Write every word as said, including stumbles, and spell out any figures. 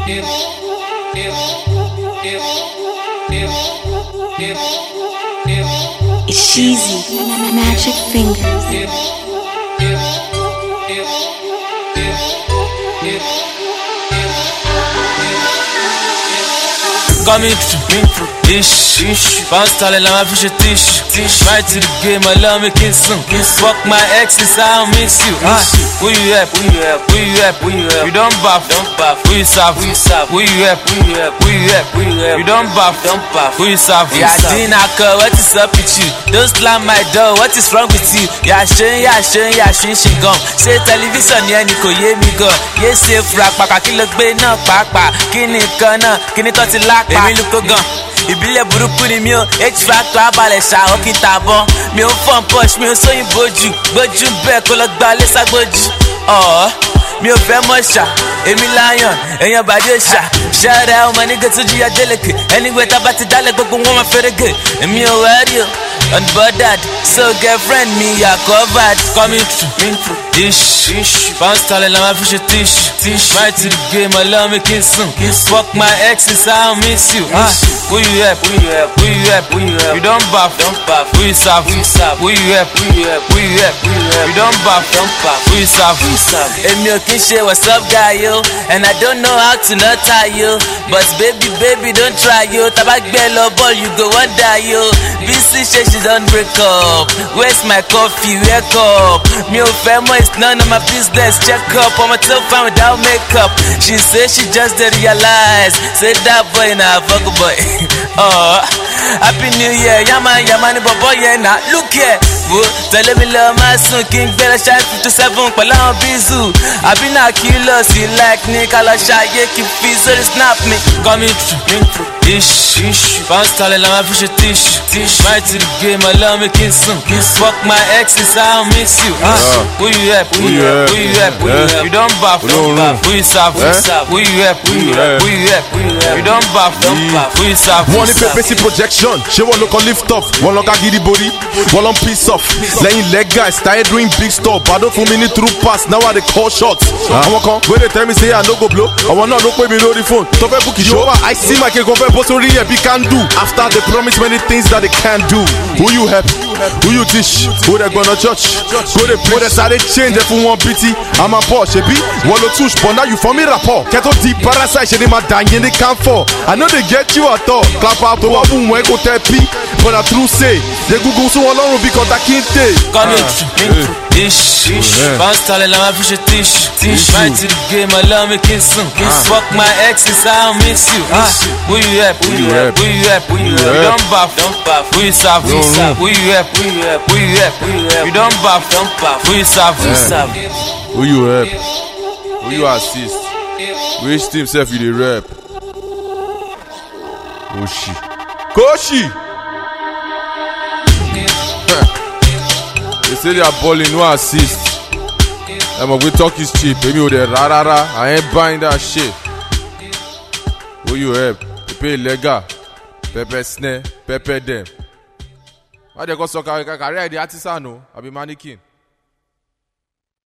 It's Sheezy, Magic Fingers. Coming through, ish, ish. Bounce tall and I'm fish tish, tish. Right to the game, I love me kiss some. Fuck my exes, I miss you. Ah, who you help? Who you help? Who you help? Who you help? You don't buff, don't buff. Who you serve? Who you serve? Who you help? Who you help? Who you help? Who you help? You don't buff, don't buff. Who you serve? Yeah, dinner call. What is up with you? Don't slam my door. What is wrong with you? Yeah, shame, yeah, shame, yeah, shame, she gone. Say television, yeah, Nico, yeah, me go. Yes, safe rap, paka kilo gbe na papa. Kini kana, kini toti lak. Èmi ló kó gan, ìbílẹ̀ burúkú ni mi ò H-Factor abalẹ̀ ṣàwọ́ kí n tàbọn. Mi ò fọ́n push, mi ò sóyìn bójú. Gbójú bẹ́ẹ̀ kó lọ gba lé ságbójú. Ọ̀ọ́ mi ò fẹ́ mọ̀ ṣá, èmi láyàn, èèyàn bàdé ṣá. Ṣẹ́rẹ́ ọmọ nígbà tó jíya délẹ̀kẹ̀. Anyway tá bá ti dálẹ̀ gbogbo wọn máa fẹ́rẹ̀gẹ̀. Èmi ò wẹ́rí o, unbothered. So girlfriend mi yà covered. Coming through, ish, ish. Bounce tall and I'm fish tish, tish. Right to the game, I love me kiss some. Fuck my exes, I miss you. Ah, who you help? Who you help? Who you help? Who you help? You don't buff, don't buff. Who you serve? Who you serve? Who you help? Who you help? Who you help? Who you help? You don't buff, don't buff. Who you serve? Who you serve? Èmi ò kí n ṣe what's up guy yo, and I don't know how to not tie you, but baby baby don't try yo. Taba gbẹ lọ ball you go wonder yo. B C say she don't break up. Where's my coffee? Wake up. Mi ò fẹ́ mọ̀, it's none of my business. Check up, I'm a tough fan without makeup. She say she just did realize. Say that boy na fuck boy. Oh, happy new year, yama yama ni bobo yeah na. Look here, wo tẹ̀lé mi lọ máa sùn kí n gbẹ́rẹ́ ṣáà fifty seven pẹ̀lú àwọn bízù. Àbí náà kí lọ sí like ní ká lọ ṣàyè kí fi sórí snap mi. Coming through, ish, ish. Bounce tall and I'm fish tish, tish. Right to the game, I love me kiss some. Fuck my exes, I miss you. Ah, who you help? Who you help? Who you help? Who you help? You don't buff, don't buff. Who you serve? Who you serve? Who you help? Who you help? Who you help? Who you help? You don't buff, don't buff. Who you serve? One if P C projection, she won't look on lift off. One look at giddy body, one on piece off. Laying leg guys, started doing big stuff. But don't for me through pass, now I they call shots. I walk on, when they tell me say I no go blow, I want not look me the phone. Top a bookie show, I see my kid go for postory and we can do. After they promise many things that they can't do. Who you help? Who you teach? Who they gonna church? Go they play, they started change if you want pity. I'm a boss, she be one or two, but now you for me rapport. Keto deep parasite, she ma dying they can't fall. I know they get you at all. Clap out to a boom when go therapy. But I true say, they go go so along because I can't take. Coming through, ish, ish. Bounce tall and I'm fish tish, tish. Right to the game, I love me kiss some. Fuck my exes, I miss you. Ah, who you help? Who you help? Who you help? Who you help? You don't buff, don't buff. Who you serve? Who you serve? Who you help? Who you help? Who you help? Who you help? You don't buff, don't buff. Who you serve? Who you serve? Who you help? Who you assist? Which team self you the rep? Koshi. Koshi! They say they are balling, no assist. I'm a good talk is cheap. Baby, with the ra ra ra. I ain't buying that shit. Who you help? You pay lega. Pepper snare. Pepper them. Why they go so career the artisan? I be mannequin.